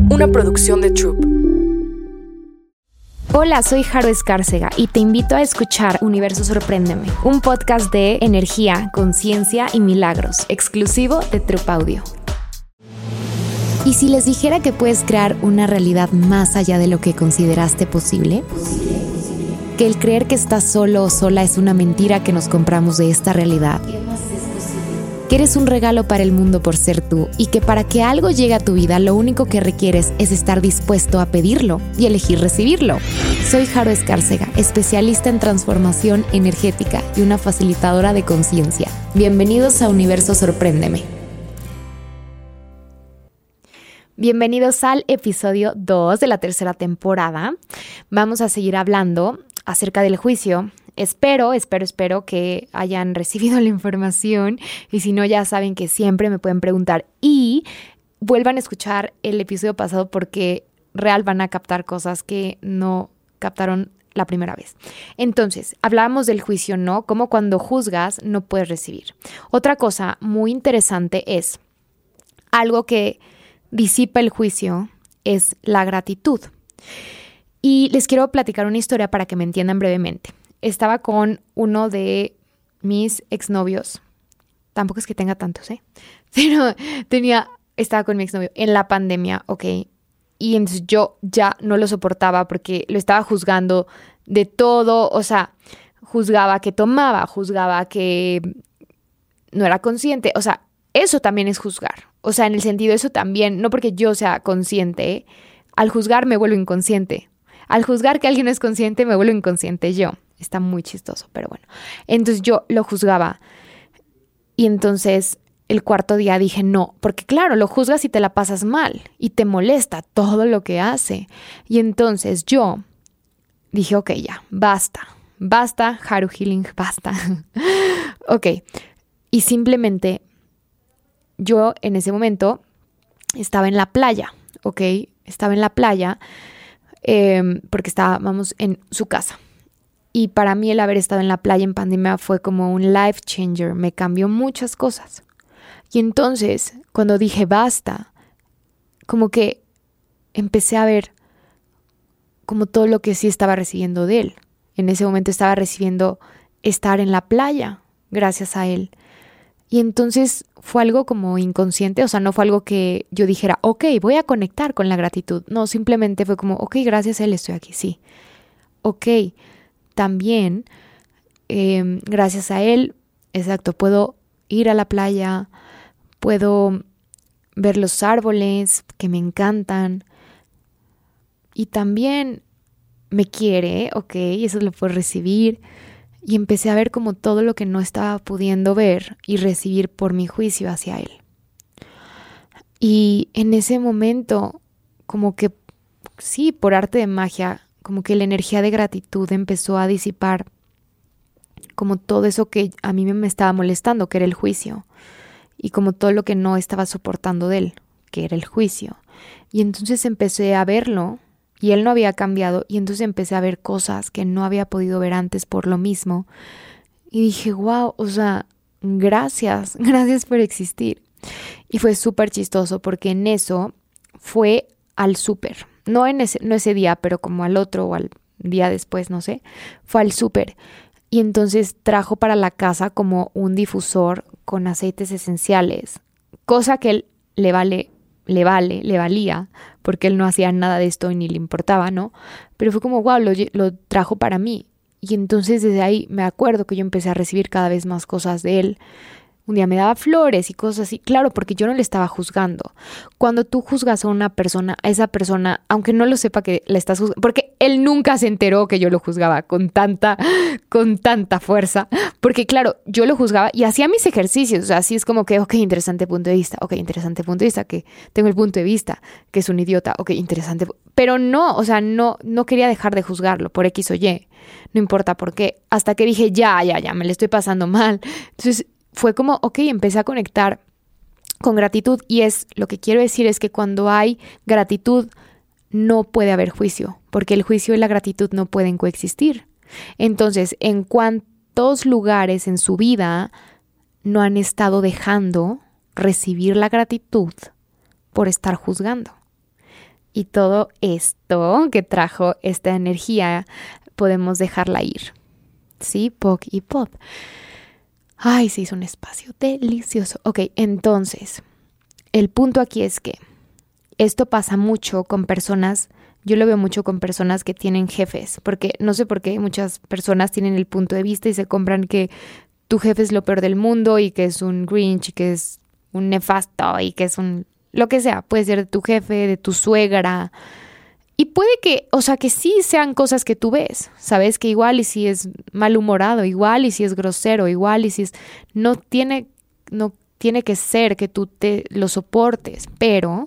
una producción de Troop. Hola, soy Jaro Escárcega y te invito a escuchar Universo Sorpréndeme, un podcast de energía, conciencia y milagros, exclusivo de Troop Audio. ¿Y si les dijera que puedes crear una realidad más allá de lo que consideraste posible? Que el creer que estás solo o sola es una mentira que nos compramos de esta realidad. Que eres un regalo para el mundo por ser tú y que para que algo llegue a tu vida lo único que requieres es estar dispuesto a pedirlo y elegir recibirlo. Soy Jaro Escárcega, especialista en transformación energética y una facilitadora de conciencia. Bienvenidos a Universo Sorpréndeme. Bienvenidos al episodio 2 de la tercera temporada. Vamos a seguir hablando acerca del juicio. Espero que hayan recibido la información y si no, ya saben que siempre me pueden preguntar y vuelvan a escuchar el episodio pasado porque real van a captar cosas que no captaron la primera vez. Entonces, hablábamos del juicio, ¿no? Como cuando juzgas no puedes recibir. Otra cosa muy interesante es algo que disipa el juicio es la gratitud. Y les quiero platicar una historia para que me entiendan brevemente. Estaba con uno de mis exnovios. Tampoco es que tenga tantos, pero estaba con mi exnovio en la pandemia, ¿ok? Y entonces yo ya no lo soportaba porque lo estaba juzgando de todo. O sea, juzgaba que tomaba, juzgaba que no era consciente. O sea, eso también es juzgar. O sea, en el sentido, eso también, no porque yo sea consciente, al juzgar me vuelvo inconsciente. Al juzgar que alguien no es consciente, me vuelvo inconsciente yo. Está muy chistoso, pero bueno. Entonces yo lo juzgaba. Y entonces el cuarto día dije no, porque claro, lo juzgas y te la pasas mal y te molesta todo lo que hace. Y entonces yo dije, ok, ya, basta, Haru Healing, basta. Ok, y simplemente yo en ese momento estaba en la playa, ok, estaba en la playa porque estábamos en su casa. Y para mí el haber estado en la playa en pandemia fue como un life changer, me cambió muchas cosas. Y entonces, cuando dije basta, como que empecé a ver como todo lo que sí estaba recibiendo de él. En ese momento estaba recibiendo estar en la playa gracias a él. Y entonces fue algo como inconsciente, o sea, no fue algo que yo dijera, ok, voy a conectar con la gratitud. No, simplemente fue como, ok, gracias a él estoy aquí, sí. Ok. También, gracias a él, exacto, puedo ir a la playa, puedo ver los árboles que me encantan y también me quiere, ok, eso lo puedo recibir y empecé a ver como todo lo que no estaba pudiendo ver y recibir por mi juicio hacia él. Y en ese momento, como que sí, por arte de magia, como que la energía de gratitud empezó a disipar como todo eso que a mí me estaba molestando, que era el juicio, y como todo lo que no estaba soportando de él, que era el juicio. Y entonces empecé a verlo, y él no había cambiado, y entonces empecé a ver cosas que no había podido ver antes por lo mismo. Y dije, wow, o sea, gracias por existir. Y fue súper chistoso porque en eso fue al súper. No ese día, pero como al otro o al día después, no sé, fue al súper. Y entonces trajo para la casa como un difusor con aceites esenciales, cosa que él le valía, porque él no hacía nada de esto y ni le importaba, ¿no? Pero fue como, wow, lo trajo para mí. Y entonces desde ahí me acuerdo que yo empecé a recibir cada vez más cosas de él. Un día me daba flores y cosas así, claro, porque yo no le estaba juzgando. Cuando tú juzgas a una persona, a esa persona, aunque no lo sepa que la estás juzgando, porque él nunca se enteró que yo lo juzgaba con tanta fuerza, porque claro, yo lo juzgaba y hacía mis ejercicios, o sea, así es como que, ok, interesante punto de vista, que tengo el punto de vista, que es un idiota, ok, interesante, pero no, o sea, no quería dejar de juzgarlo por X o Y, no importa por qué, hasta que dije, ya, me le estoy pasando mal, entonces fue como, ok, empecé a conectar con gratitud y lo que quiero decir es que cuando hay gratitud no puede haber juicio, porque el juicio y la gratitud no pueden coexistir. Entonces, ¿en cuántos lugares en su vida no han estado dejando recibir la gratitud por estar juzgando? Y todo esto que trajo esta energía, podemos dejarla ir. ¿Sí? Poc y pop. Ay, se hizo un espacio delicioso. Ok, entonces, el punto aquí es que esto pasa mucho con personas, yo lo veo mucho con personas que tienen jefes, porque no sé por qué muchas personas tienen el punto de vista y se compran que tu jefe es lo peor del mundo y que es un Grinch y que es un nefasto y que es un... lo que sea, puede ser de tu jefe, de tu suegra. Y puede que, o sea, que sí sean cosas que tú ves, ¿sabes? Que igual y si es malhumorado, igual y si es grosero, igual y si es... no tiene que ser que tú te lo soportes, pero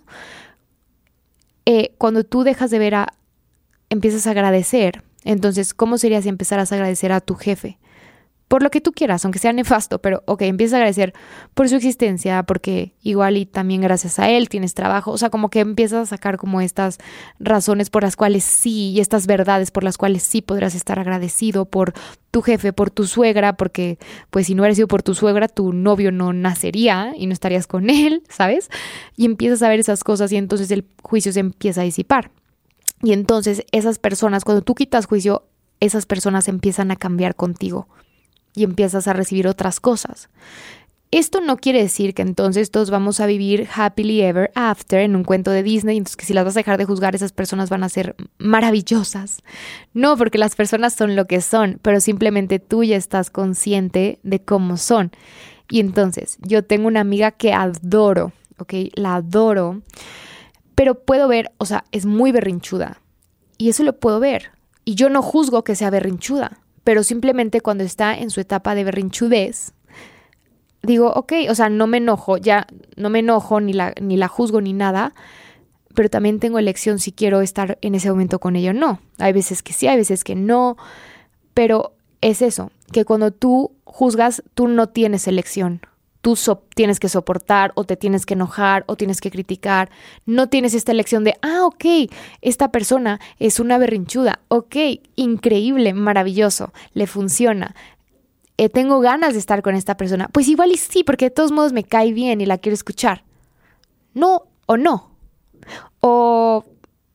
cuando tú dejas de ver empiezas a agradecer. Entonces, ¿cómo sería si empezaras a agradecer a tu jefe? Por lo que tú quieras, aunque sea nefasto, pero ok, empiezas a agradecer por su existencia, porque igual y también gracias a él tienes trabajo, o sea, como que empiezas a sacar como estas razones por las cuales sí, y estas verdades por las cuales sí podrás estar agradecido por tu jefe, por tu suegra, porque pues si no hubiera sido por tu suegra, tu novio no nacería y no estarías con él, ¿sabes? Y empiezas a ver esas cosas y entonces el juicio se empieza a disipar. Y entonces esas personas, cuando tú quitas juicio, esas personas empiezan a cambiar contigo y empiezas a recibir otras cosas. Esto no quiere decir que entonces todos vamos a vivir happily ever after en un cuento de Disney, entonces que si las vas a dejar de juzgar, esas personas van a ser maravillosas. No, porque las personas son lo que son, pero simplemente tú ya estás consciente de cómo son. Y entonces, yo tengo una amiga que adoro, ¿ok? La adoro, pero puedo ver, o sea, es muy berrinchuda. Y eso lo puedo ver. Y yo no juzgo que sea berrinchuda, pero simplemente cuando está en su etapa de berrinchudez, digo, ok, o sea, no me enojo, ya no me enojo, ni la juzgo ni nada, pero también tengo elección si quiero estar en ese momento con ella o no. Hay veces que sí, hay veces que no, pero es eso, que cuando tú juzgas, tú no tienes elección. Tú tienes que soportar o te tienes que enojar o tienes que criticar. No tienes esta elección de, ok, esta persona es una berrinchuda. Ok, increíble, maravilloso, le funciona. Tengo ganas de estar con esta persona. Pues igual y sí, porque de todos modos me cae bien y la quiero escuchar. No o no. O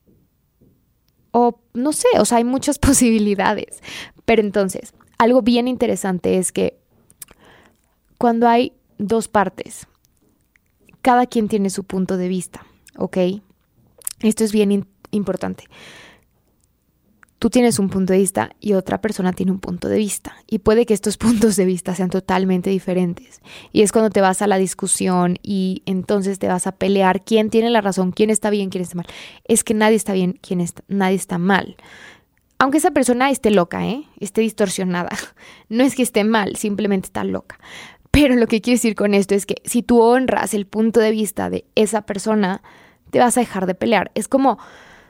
no sé, o sea, hay muchas posibilidades. Pero entonces, algo bien interesante es que cuando hay dos partes, cada quien tiene su punto de vista, ¿ok? Esto es bien importante. Tú tienes un punto de vista y otra persona tiene un punto de vista. Y puede que estos puntos de vista sean totalmente diferentes. Y es cuando te vas a la discusión y entonces te vas a pelear quién tiene la razón, quién está bien, quién está mal. Es que nadie está bien, nadie está mal. Aunque esa persona esté loca, esté distorsionada. No es que esté mal, simplemente está loca. Pero lo que quiero decir con esto es que si tú honras el punto de vista de esa persona, te vas a dejar de pelear. Es como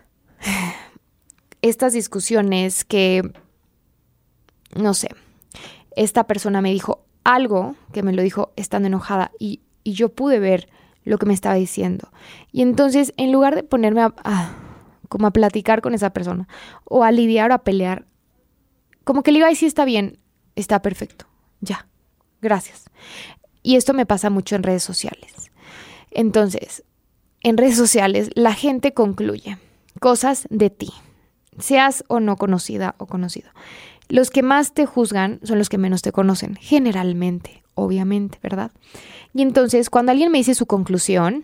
estas discusiones que, no sé, esta persona me dijo algo que me lo dijo estando enojada y yo pude ver lo que me estaba diciendo. Y entonces, en lugar de ponerme como a platicar con esa persona o a lidiar o a pelear, como que le digo, ay, sí está bien, está perfecto, ya. Gracias. Y esto me pasa mucho en redes sociales. Entonces, en redes sociales la gente concluye cosas de ti, seas o no conocida o conocido. Los que más te juzgan son los que menos te conocen, generalmente, obviamente, ¿verdad? Y entonces, cuando alguien me dice su conclusión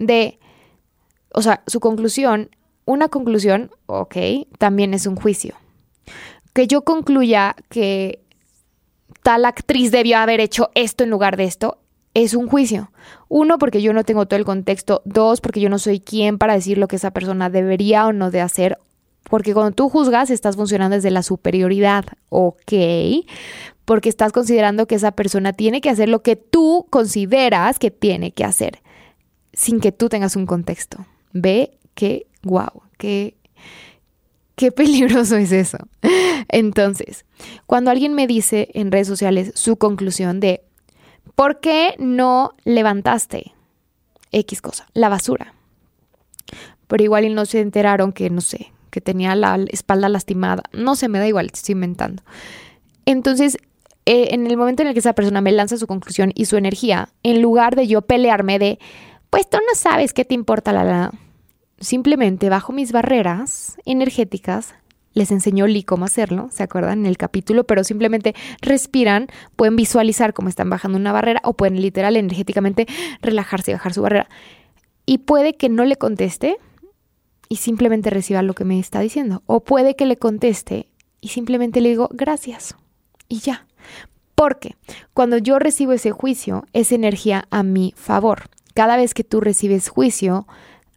una conclusión, ok, también es un juicio. Que yo concluya que tal actriz debió haber hecho esto en lugar de esto, es un juicio. 1, porque yo no tengo todo el contexto. 2, porque yo no soy quien para decir lo que esa persona debería o no de hacer. Porque cuando tú juzgas, estás funcionando desde la superioridad, ¿ok? Porque estás considerando que esa persona tiene que hacer lo que tú consideras que tiene que hacer, sin que tú tengas un contexto. Ve qué guau, qué peligroso es eso. Entonces, cuando alguien me dice en redes sociales su conclusión de ¿por qué no levantaste X cosa? La basura. Pero igual y no se enteraron que, no sé, que tenía la espalda lastimada. No sé, me da igual, estoy inventando. Entonces, en el momento en el que esa persona me lanza su conclusión y su energía, en lugar de yo pelearme de, pues tú no sabes qué te importa simplemente bajo mis barreras energéticas. Les enseñó Lee cómo hacerlo, ¿se acuerdan? En el capítulo, pero simplemente respiran, pueden visualizar cómo están bajando una barrera o pueden literal energéticamente relajarse y bajar su barrera. Y puede que no le conteste y simplemente reciba lo que me está diciendo. O puede que le conteste y simplemente le digo gracias y ya. Porque cuando yo recibo ese juicio, es energía a mi favor. Cada vez que tú recibes juicio,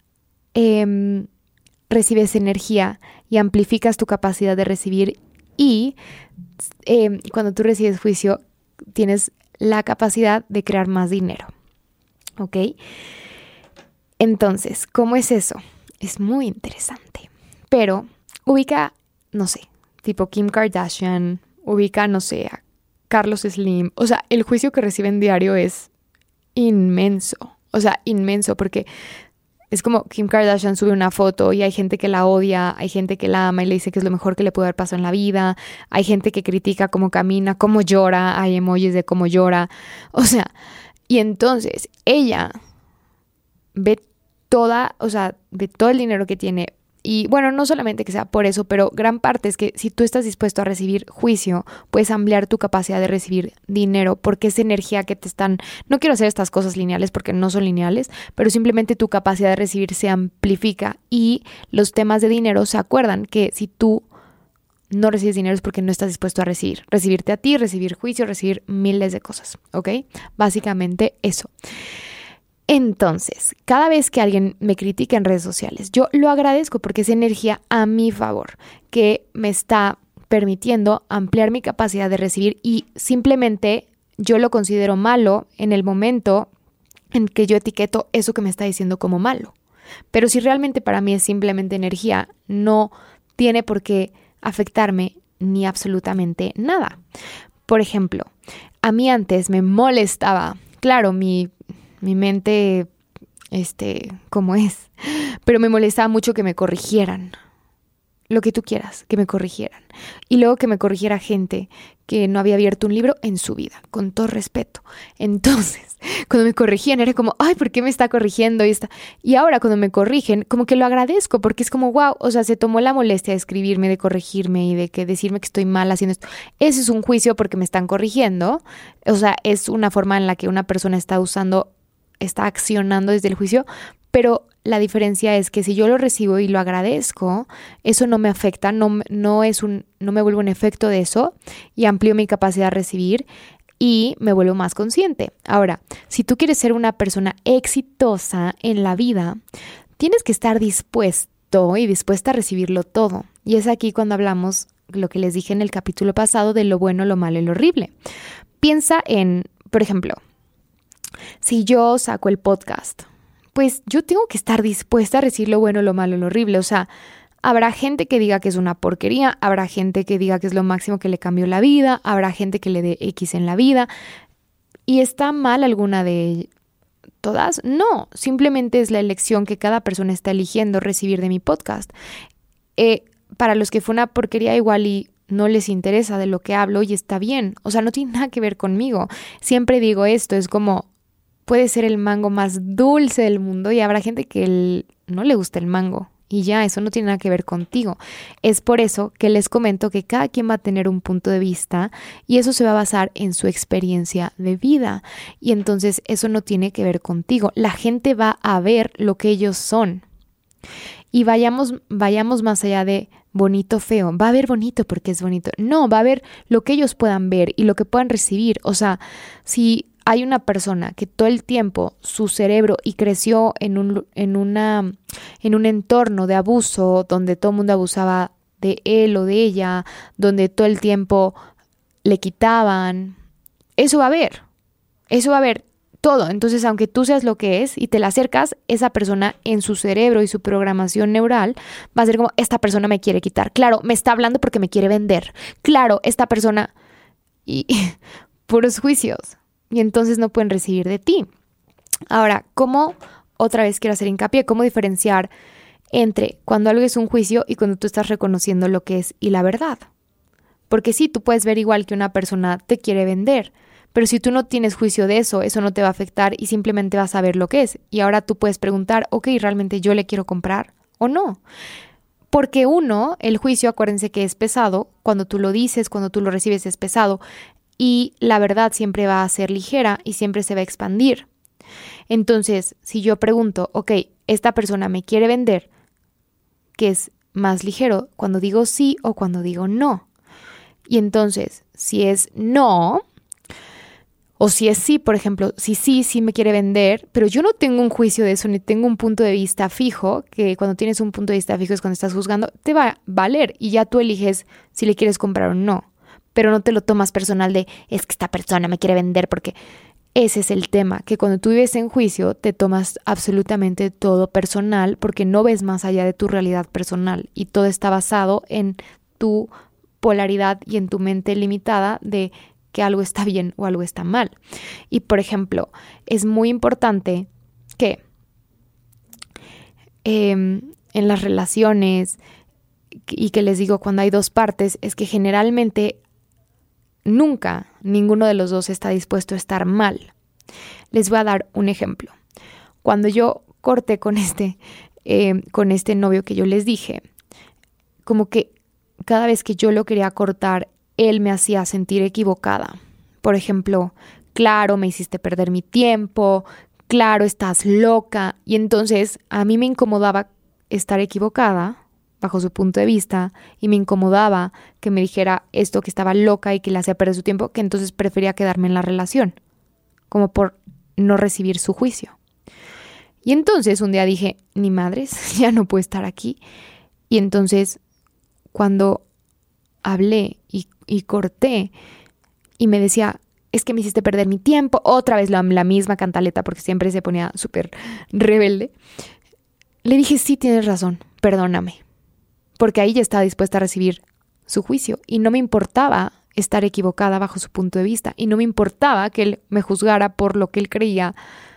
recibes energía y amplificas tu capacidad de recibir. Y cuando tú recibes juicio, tienes la capacidad de crear más dinero. ¿Ok? Entonces, ¿cómo es eso? Es muy interesante. Pero ubica, no sé, tipo Kim Kardashian, ubica, no sé, a Carlos Slim. O sea, el juicio que reciben diario es inmenso. O sea, inmenso, porque es como Kim Kardashian sube una foto y hay gente que la odia, hay gente que la ama y le dice que es lo mejor que le puede haber pasado en la vida. Hay gente que critica cómo camina, cómo llora, hay emojis de cómo llora. O sea, y entonces ella ve ve todo el dinero que tiene. Y bueno, no solamente que sea por eso, pero gran parte es que si tú estás dispuesto a recibir juicio, puedes ampliar tu capacidad de recibir dinero, porque es energía que te están... No quiero hacer estas cosas lineales porque no son lineales, pero simplemente tu capacidad de recibir se amplifica y los temas de dinero se acuerdan que si tú no recibes dinero es porque no estás dispuesto a recibirte a ti, recibir juicio, recibir miles de cosas, ¿ok? Básicamente eso. Entonces, cada vez que alguien me critica en redes sociales, yo lo agradezco porque es energía a mi favor, que me está permitiendo ampliar mi capacidad de recibir y simplemente yo lo considero malo en el momento en que yo etiqueto eso que me está diciendo como malo. Pero si realmente para mí es simplemente energía, no tiene por qué afectarme ni absolutamente nada. Por ejemplo, a mí antes me molestaba, claro, mi mente, como es, pero me molestaba mucho que me corrigieran, lo que tú quieras, que me corrigieran. Y luego que me corrigiera gente que no había abierto un libro en su vida, con todo respeto. Entonces, cuando me corregían era como, ay, ¿por qué me está corrigiendo? Y ahora cuando me corrigen, como que lo agradezco, porque es como, wow, o sea, se tomó la molestia de escribirme, de corregirme y de decirme que estoy mal haciendo esto. Ese es un juicio porque me están corrigiendo. O sea, es una forma en la que una persona está accionando desde el juicio, pero la diferencia es que si yo lo recibo y lo agradezco, eso no me afecta, no me vuelvo un efecto de eso y amplío mi capacidad de recibir y me vuelvo más consciente. Ahora, si tú quieres ser una persona exitosa en la vida, tienes que estar dispuesto y dispuesta a recibirlo todo. Y es aquí cuando hablamos lo que les dije en el capítulo pasado de lo bueno, lo malo y lo horrible. Piensa en, por ejemplo, si yo saco el podcast, pues yo tengo que estar dispuesta a recibir lo bueno, lo malo, lo horrible. O sea, habrá gente que diga que es una porquería, habrá gente que diga que es lo máximo que le cambió la vida, habrá gente que le dé X en la vida. ¿Y está mal alguna de todas? No, simplemente es la elección que cada persona está eligiendo recibir de mi podcast. Para los que fue una porquería igual y no les interesa de lo que hablo y está bien. O sea, no tiene nada que ver conmigo. Siempre digo esto, es como... Puede ser el mango más dulce del mundo y habrá gente que no le gusta el mango y ya, eso no tiene nada que ver contigo. Es por eso que les comento que cada quien va a tener un punto de vista y eso se va a basar en su experiencia de vida y entonces eso no tiene que ver contigo. La gente va a ver lo que ellos son y vayamos más allá de bonito, feo. Va a ver bonito porque es bonito. No, va a ver lo que ellos puedan ver y lo que puedan recibir. O sea, si... Hay una persona que todo el tiempo su cerebro y creció en un entorno de abuso donde todo el mundo abusaba de él o de ella, donde todo el tiempo le quitaban. Eso va a haber todo. Entonces, aunque tú seas lo que es y te la acercas, esa persona en su cerebro y su programación neural va a ser como, esta persona me quiere quitar. Claro, me está hablando porque me quiere vender. Claro, esta persona... Y puros juicios. Y entonces no pueden recibir de ti. Ahora, otra vez quiero hacer hincapié, cómo diferenciar entre cuando algo es un juicio y cuando tú estás reconociendo lo que es y la verdad? Porque sí, tú puedes ver igual que una persona te quiere vender, Pero si tú no tienes juicio de eso, eso no te va a afectar y simplemente vas a ver lo que es. Y ahora tú puedes preguntar, ok, ¿realmente yo le quiero comprar o no? Porque el juicio, acuérdense que es pesado, cuando tú lo dices, cuando tú lo recibes es pesado y la verdad siempre va a ser ligera y siempre se va a expandir. Entonces, si yo pregunto, ok, esta persona me quiere vender, ¿qué es más ligero cuando digo sí o cuando digo no? Y entonces, si es no, o si es sí, por ejemplo, si sí me quiere vender, pero yo no tengo un juicio de eso, ni tengo un punto de vista fijo, que cuando tienes un punto de vista fijo es cuando estás juzgando, te va a valer y ya tú eliges si le quieres comprar o no, pero no te lo tomas personal de, es que esta persona me quiere vender, porque ese es el tema, que cuando tú vives en juicio te tomas absolutamente todo personal porque no ves más allá de tu realidad personal y todo está basado en tu polaridad y en tu mente limitada de que algo está bien o algo está mal. Y por ejemplo, es muy importante que en las relaciones, y que les digo cuando hay dos partes, es que generalmente nunca ninguno de los dos está dispuesto a estar mal. Les voy a dar un ejemplo. Cuando yo corté con este novio que yo les dije, como que cada vez que yo lo quería cortar, él me hacía sentir equivocada. Por ejemplo, claro, me hiciste perder mi tiempo, claro, estás loca. Y entonces a mí me incomodaba estar equivocada bajo su punto de vista y me incomodaba que me dijera esto, que estaba loca y que le hacía perder su tiempo, que entonces prefería quedarme en la relación, como por no recibir su juicio. Y entonces un día dije, ni madres, ya no puedo estar aquí. Y entonces cuando hablé y corté y me decía, es que me hiciste perder mi tiempo, otra vez la misma cantaleta porque siempre se ponía súper rebelde, le dije, sí, tienes razón, perdóname, porque ahí ya estaba dispuesta a recibir su juicio y no me importaba estar equivocada bajo su punto de vista y no me importaba que él me juzgara por lo que él creía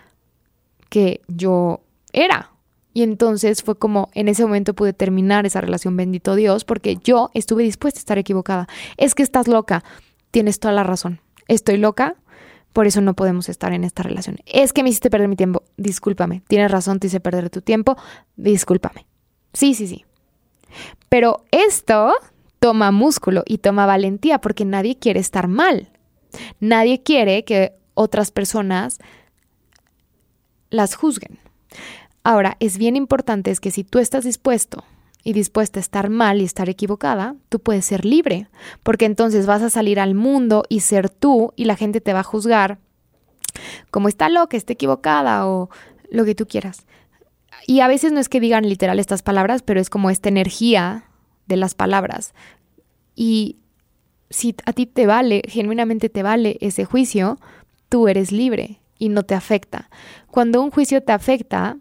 que yo era. Y entonces fue como en ese momento pude terminar esa relación, bendito Dios, porque yo estuve dispuesta a estar equivocada. Es que estás loca, tienes toda la razón. Estoy loca, por eso no podemos estar en esta relación. Es que me hiciste perder mi tiempo, discúlpame. Tienes razón, te hice perder tu tiempo, discúlpame. Sí. Pero esto toma músculo y toma valentía porque nadie quiere estar mal. Nadie quiere que otras personas las juzguen. Ahora, es bien importante es que si tú estás dispuesto y dispuesta a estar mal y estar equivocada, tú puedes ser libre, porque entonces vas a salir al mundo y ser tú y la gente te va a juzgar como está loca, está equivocada o lo que tú quieras. Y a veces no es que digan literal estas palabras, pero es como esta energía de las palabras. Y si a ti te vale, genuinamente te vale ese juicio, tú eres libre y no te afecta. Cuando algún juicio te afecta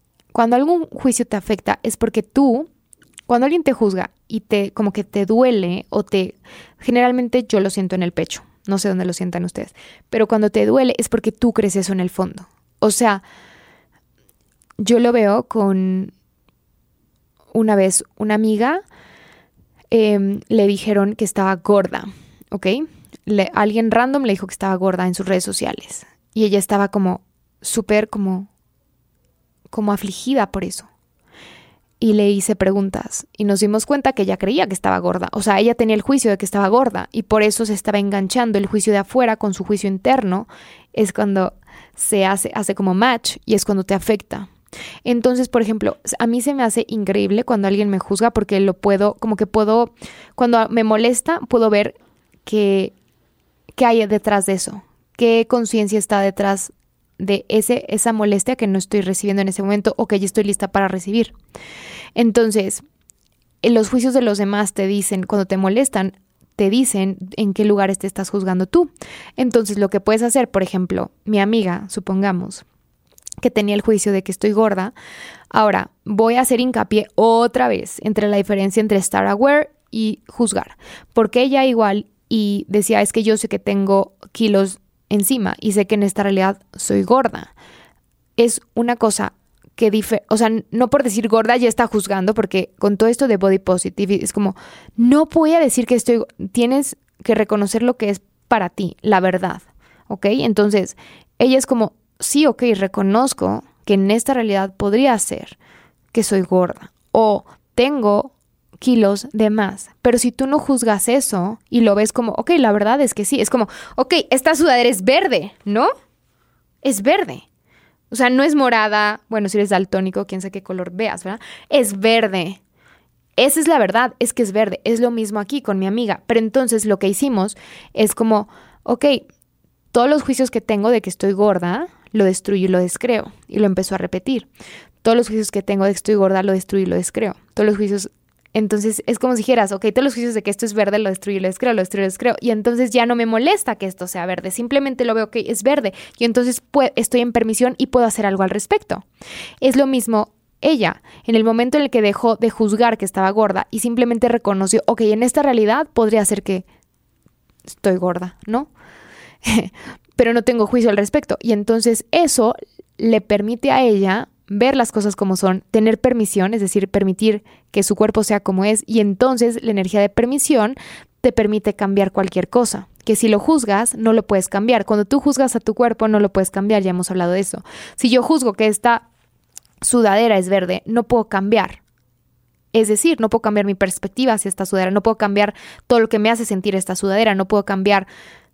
es porque cuando alguien te juzga y como que te duele generalmente yo lo siento en el pecho, no sé dónde lo sientan ustedes, pero cuando te duele es porque tú crees eso en el fondo. O sea, yo lo veo con una vez una amiga, le dijeron que estaba gorda, ¿ok? Alguien random le dijo que estaba gorda en sus redes sociales y ella estaba como súper como afligida por eso. Y le hice preguntas y nos dimos cuenta que ella creía que estaba gorda. O sea, ella tenía el juicio de que estaba gorda y por eso se estaba enganchando el juicio de afuera con su juicio interno. Es cuando se hace como match y es cuando te afecta. Entonces, por ejemplo, a mí se me hace increíble cuando alguien me juzga porque cuando me molesta, puedo ver qué hay detrás de eso, qué conciencia está detrás de esa molestia que no estoy recibiendo en ese momento o que ya estoy lista para recibir. Entonces, los juicios de los demás te dicen, cuando te molestan, te dicen en qué lugares te estás juzgando tú. Entonces, lo que puedes hacer, por ejemplo, mi amiga, supongamos, que tenía el juicio de que estoy gorda, ahora voy a hacer hincapié otra vez entre la diferencia entre estar aware y juzgar. Porque ella igual y decía, es que yo sé que tengo kilos encima y sé que en esta realidad soy gorda. Es una cosa que o sea, no por decir gorda ya está juzgando, porque con todo esto de body positive es como, no voy a decir que tienes que reconocer lo que es para ti, la verdad, ¿ok? Entonces, ella es como, sí, ok, reconozco que en esta realidad podría ser que soy gorda o tengo kilos de más. Pero si tú no juzgas eso y lo ves como, ok, la verdad es que sí, es como, ok, esta sudadera es verde, ¿no? Es verde. O sea, no es morada, bueno, si eres daltónico, quién sabe qué color veas, ¿verdad? Es verde. Esa es la verdad, es que es verde. Es lo mismo aquí con mi amiga. Pero entonces lo que hicimos es como, ok, todos los juicios que tengo de que estoy gorda, lo destruyo y lo descreo. Y lo empezó a repetir. Todos los juicios que tengo de que estoy gorda, lo destruyo y lo descreo. Todos los juicios. Entonces es como si dijeras, ok, todos los juicios de que esto es verde, lo destruyo y lo descreo, lo destruyo y lo descreo. Y entonces ya no me molesta que esto sea verde. Simplemente lo veo, ok, es verde. Y entonces estoy en permisión y puedo hacer algo al respecto. Es lo mismo ella, en el momento en el que dejó de juzgar que estaba gorda y simplemente reconoció, ok, en esta realidad podría ser que estoy gorda, ¿no? Pero no tengo juicio al respecto. Y entonces eso le permite a ella ver las cosas como son, tener permisión, es decir, permitir que su cuerpo sea como es. Y entonces la energía de permisión te permite cambiar cualquier cosa. Que si lo juzgas, no lo puedes cambiar. Cuando tú juzgas a tu cuerpo, no lo puedes cambiar. Ya hemos hablado de eso. Si yo juzgo que esta sudadera es verde, no puedo cambiar. Es decir, no puedo cambiar mi perspectiva hacia esta sudadera, no puedo cambiar todo lo que me hace sentir esta sudadera, no puedo cambiar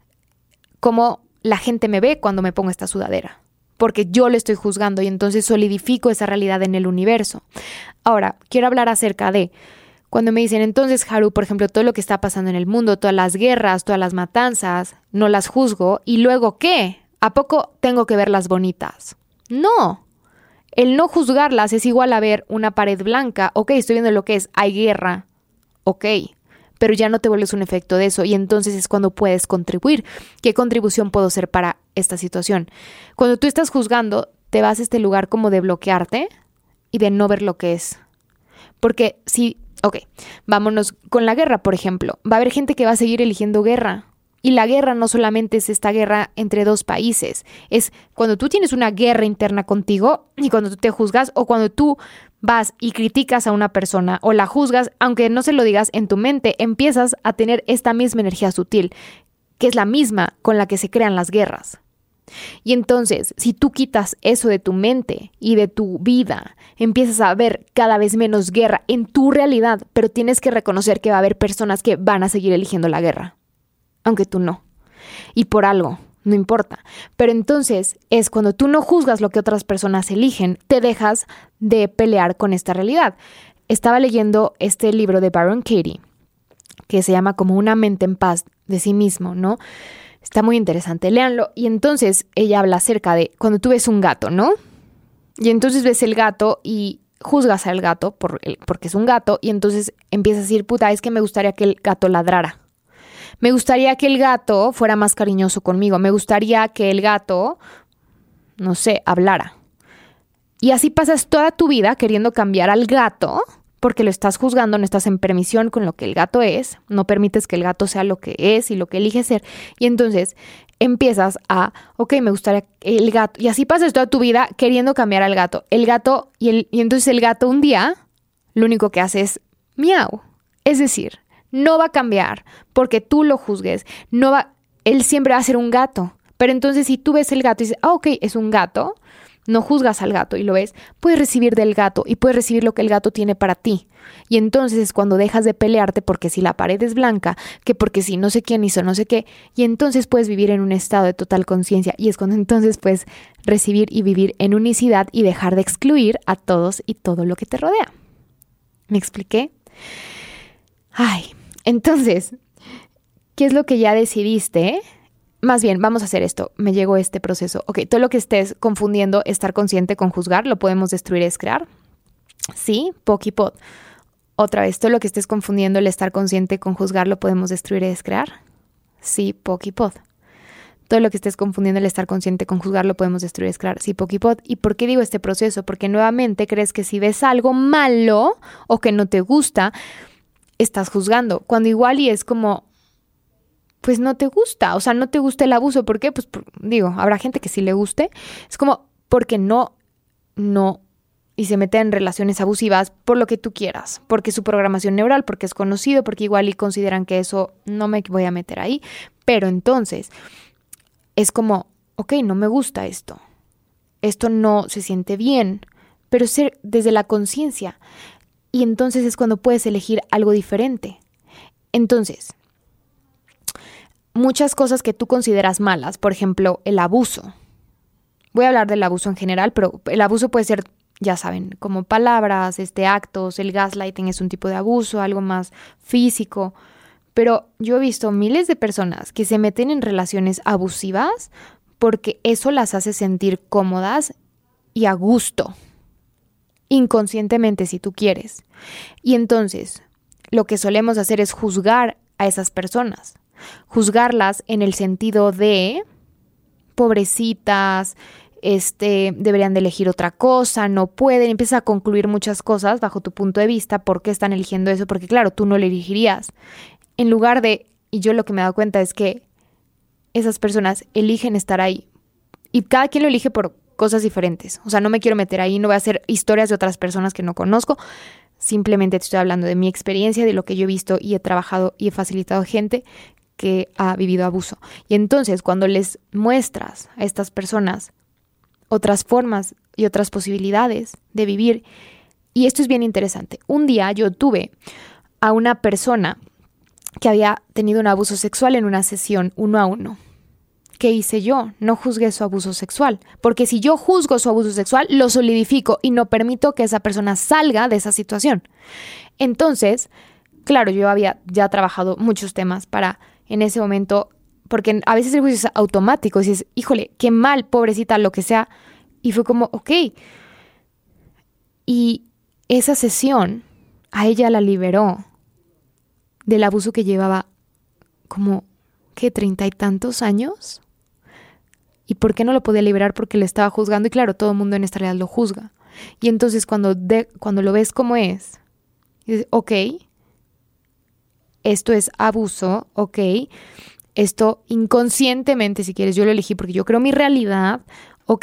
cómo la gente me ve cuando me pongo esta sudadera, porque yo le estoy juzgando y entonces solidifico esa realidad en el universo. Ahora, quiero hablar acerca de cuando me dicen, entonces, Haru, por ejemplo, todo lo que está pasando en el mundo, todas las guerras, todas las matanzas, no las juzgo, ¿y luego qué? ¿A poco tengo que verlas bonitas? No. El no juzgarlas es igual a ver una pared blanca. Ok, estoy viendo lo que es, hay guerra. Ok, pero ya no te vuelves un efecto de eso y entonces es cuando puedes contribuir. ¿Qué contribución puedo hacer para esta situación? Cuando tú estás juzgando, te vas a este lugar como de bloquearte y de no ver lo que es. Porque si, ok, vámonos con la guerra, por ejemplo. Va a haber gente que va a seguir eligiendo guerra. Y la guerra no solamente es esta guerra entre dos países, es cuando tú tienes una guerra interna contigo y cuando tú te juzgas o cuando tú vas y criticas a una persona o la juzgas, aunque no se lo digas en tu mente, empiezas a tener esta misma energía sutil, que es la misma con la que se crean las guerras. Y entonces, si tú quitas eso de tu mente y de tu vida, empiezas a ver cada vez menos guerra en tu realidad, pero tienes que reconocer que va a haber personas que van a seguir eligiendo la guerra. Aunque tú no. Y por algo, no importa. Pero entonces es cuando tú no juzgas lo que otras personas eligen, te dejas de pelear con esta realidad. Estaba leyendo este libro de Byron Katie, que se llama como Una mente en paz de sí mismo, ¿no? Está muy interesante, léanlo. Y entonces ella habla acerca de cuando tú ves un gato, ¿no? Y entonces ves el gato y juzgas al gato porque es un gato y entonces empiezas a decir, puta, es que me gustaría que el gato ladrara. Me gustaría que el gato fuera más cariñoso conmigo. Me gustaría que el gato, no sé, hablara. Y así pasas toda tu vida queriendo cambiar al gato porque lo estás juzgando, no estás en permisión con lo que el gato es. No permites que el gato sea lo que es y lo que elige ser. Y entonces empiezas a, ok, me gustaría el gato. Y así pasas toda tu vida queriendo cambiar al gato. El gato, y entonces el gato un día lo único que hace es miau. Es decir, no va a cambiar porque tú lo juzgues. Él siempre va a ser un gato. Pero entonces si tú ves el gato y dices, ok, es un gato, no juzgas al gato y lo ves, puedes recibir del gato y puedes recibir lo que el gato tiene para ti. Y entonces es cuando dejas de pelearte porque si la pared es blanca, que porque si no sé quién hizo no sé qué, y entonces puedes vivir en un estado de total conciencia y es cuando entonces puedes recibir y vivir en unicidad y dejar de excluir a todos y todo lo que te rodea. ¿Me expliqué? Ay, entonces, ¿qué es lo que ya decidiste? Más bien, vamos a hacer esto. Me llegó este proceso. Ok, todo lo que estés confundiendo, estar consciente con juzgar, ¿lo podemos destruir es crear? Sí, Pokipod. Otra vez, todo lo que estés confundiendo, el estar consciente con juzgar, ¿lo podemos destruir es crear? Sí, Pokipod. Todo lo que estés confundiendo, el estar consciente con juzgar, ¿lo podemos destruir es crear? Sí, Pokipod. ¿Y por qué digo este proceso? Porque nuevamente crees que si ves algo malo o que no te gusta, estás juzgando, cuando igual y es como, pues no te gusta, o sea, no te gusta el abuso. ¿Por qué? Pues habrá gente que sí le guste, es como porque no, y se mete en relaciones abusivas por lo que tú quieras, porque su programación neural, porque es conocido, porque igual y consideran que eso no me voy a meter ahí, pero entonces, es como, ok, no me gusta esto. Esto no se siente bien, pero ser desde la conciencia. Y entonces es cuando puedes elegir algo diferente. Entonces, muchas cosas que tú consideras malas, por ejemplo, el abuso. Voy a hablar del abuso en general, pero el abuso puede ser, ya saben, como palabras, actos, el gaslighting es un tipo de abuso, algo más físico. Pero yo he visto miles de personas que se meten en relaciones abusivas porque eso las hace sentir cómodas y a gusto, inconscientemente si tú quieres. Y entonces, lo que solemos hacer es juzgar a esas personas, juzgarlas en el sentido de pobrecitas, deberían de elegir otra cosa, no pueden, empiezas a concluir muchas cosas bajo tu punto de vista, por qué están eligiendo eso, porque claro, tú no lo elegirías. En lugar de, y yo lo que me he dado cuenta es que esas personas eligen estar ahí y cada quien lo elige por cosas diferentes. O sea, no me quiero meter ahí, no voy a hacer historias de otras personas que no conozco. Simplemente te estoy hablando de mi experiencia, de lo que yo he visto y he trabajado y he facilitado gente que ha vivido abuso. Y entonces, cuando les muestras a estas personas otras formas y otras posibilidades de vivir, y esto es bien interesante. Un día yo tuve a una persona que había tenido un abuso sexual en una sesión 1 a 1. ¿Qué hice yo? No juzgué su abuso sexual, porque si yo juzgo su abuso sexual, lo solidifico y no permito que esa persona salga de esa situación. Entonces, claro, yo había ya trabajado muchos temas para en ese momento, porque a veces el juicio es automático, y dices, híjole, qué mal, pobrecita, lo que sea, y fue como, ok. Y esa sesión a ella la liberó del abuso que llevaba como, ¿qué? 30 y tantos años. ¿Y por qué no lo podía liberar? Porque le estaba juzgando. Y claro, todo el mundo en esta realidad lo juzga. Y entonces cuando lo ves como es, dices, ok, esto es abuso, ok, esto inconscientemente, si quieres, yo lo elegí porque yo creo mi realidad, ok,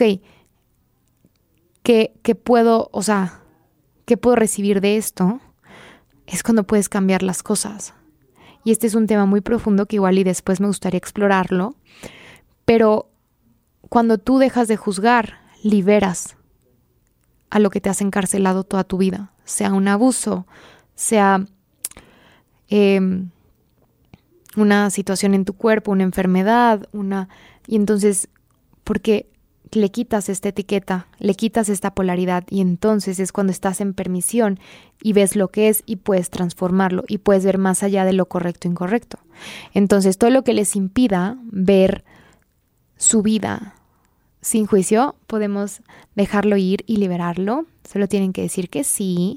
¿qué puedo, o sea, qué puedo recibir de esto? Es cuando puedes cambiar las cosas. Y este es un tema muy profundo que igual y después me gustaría explorarlo, pero cuando tú dejas de juzgar, liberas a lo que te has encarcelado toda tu vida, sea un abuso, sea una situación en tu cuerpo, una enfermedad, y entonces, porque le quitas esta etiqueta, le quitas esta polaridad y entonces es cuando estás en permisión y ves lo que es y puedes transformarlo y puedes ver más allá de lo correcto e incorrecto. Entonces, todo lo que les impida ver su vida sin juicio, podemos dejarlo ir y liberarlo. Solo tienen que decir que sí.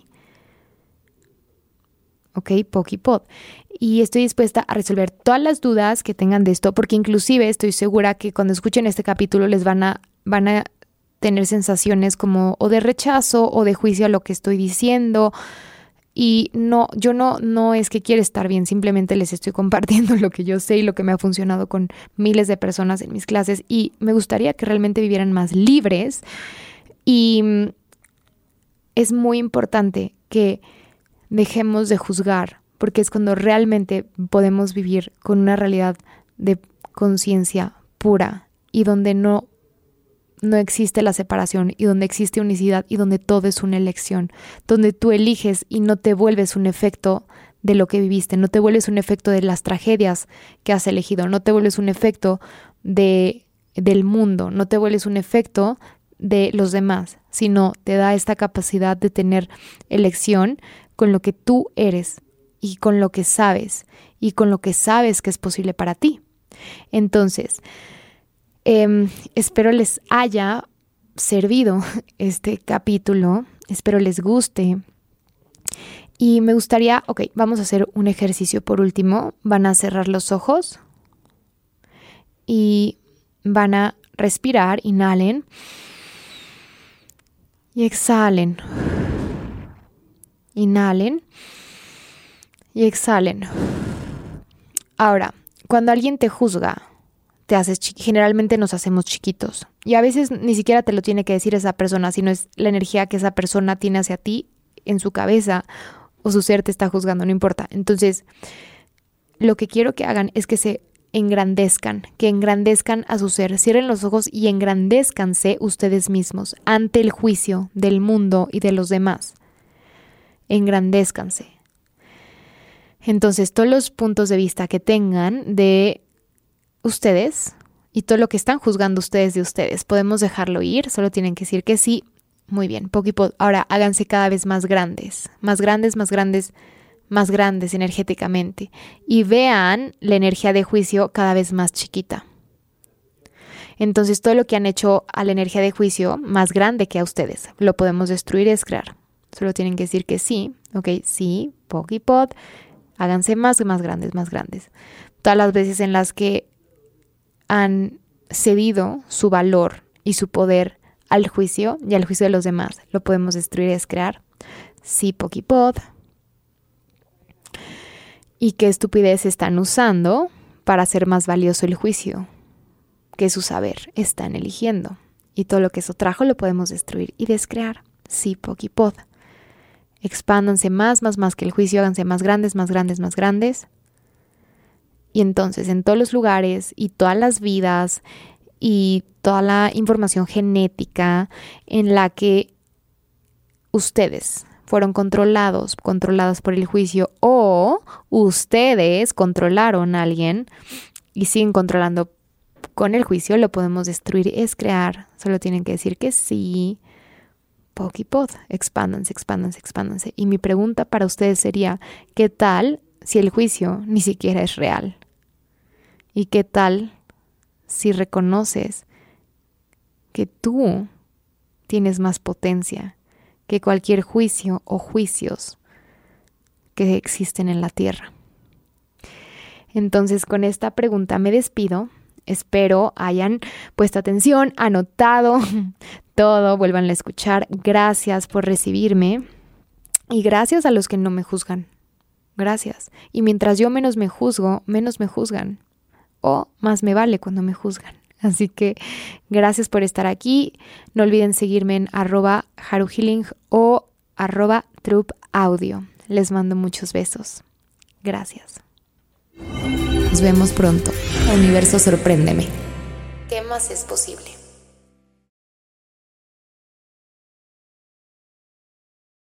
Ok, Pokipod. Y estoy dispuesta a resolver todas las dudas que tengan de esto, porque inclusive estoy segura que cuando escuchen este capítulo les van a tener sensaciones como o de rechazo o de juicio a lo que estoy diciendo. Y no, yo no es que quiera estar bien, simplemente les estoy compartiendo lo que yo sé y lo que me ha funcionado con miles de personas en mis clases y me gustaría que realmente vivieran más libres y es muy importante que dejemos de juzgar porque es cuando realmente podemos vivir con una realidad de conciencia pura y donde no existe la separación y donde existe unicidad y donde todo es una elección, donde tú eliges y no te vuelves un efecto de lo que viviste, no te vuelves un efecto de las tragedias que has elegido, no te vuelves un efecto del mundo, no te vuelves un efecto de los demás, sino te da esta capacidad de tener elección con lo que tú eres y con lo que sabes y con lo que sabes que es posible para ti. Entonces, espero les haya servido este capítulo, espero les guste y me gustaría, vamos a hacer un ejercicio por último, van a cerrar los ojos y van a respirar, inhalen y exhalen, inhalen y exhalen. Ahora, cuando alguien te juzga, te haces generalmente nos hacemos chiquitos y a veces ni siquiera te lo tiene que decir esa persona, sino es la energía que esa persona tiene hacia ti en su cabeza o su ser te está juzgando, no importa. Entonces, lo que quiero que hagan es que se que engrandezcan a su ser. Cierren los ojos y engrandézcanse ustedes mismos ante el juicio del mundo y de los demás. Engrandézcanse. Entonces, todos los puntos de vista que tengan de ustedes y todo lo que están juzgando ustedes de ustedes, podemos dejarlo ir, solo tienen que decir que sí. Muy bien, poquito. Ahora háganse cada vez más grandes energéticamente y vean la energía de juicio cada vez más chiquita. Entonces, todo lo que han hecho a la energía de juicio más grande que a ustedes, lo podemos destruir y descrear. Solo tienen que decir que sí, ok, sí, poquipot, háganse más grandes. Todas las veces en las que han cedido su valor y su poder al juicio y al juicio de los demás, lo podemos destruir y descrear. Sí, poquipot. ¿Y qué estupidez están usando para hacer más valioso el juicio que su saber están eligiendo? Y todo lo que eso trajo lo podemos destruir y descrear. Sí, poquipod. Expándanse más que el juicio, háganse más grandes. Y entonces en todos los lugares y todas las vidas y toda la información genética en la que ustedes fueron controladas por el juicio o ustedes controlaron a alguien y siguen controlando con el juicio, lo podemos destruir y descrear. Solo tienen que decir que sí. Poquipod, expándanse. Y mi pregunta para ustedes sería, ¿qué tal si el juicio ni siquiera es real? ¿Y qué tal si reconoces que tú tienes más potencia que cualquier juicio o juicios que existen en la tierra? Entonces, con esta pregunta me despido. Espero hayan puesto atención, anotado todo, vuelvan a escuchar. Gracias por recibirme y gracias a los que no me juzgan. Gracias. Y mientras yo menos me juzgo, menos me juzgan. O más me vale cuando me juzgan. Así que gracias por estar aquí. No olviden seguirme en @haruhealing o @troopaudio. Les mando muchos besos. Gracias. Nos vemos pronto. Universo, sorpréndeme. ¿Qué más es posible?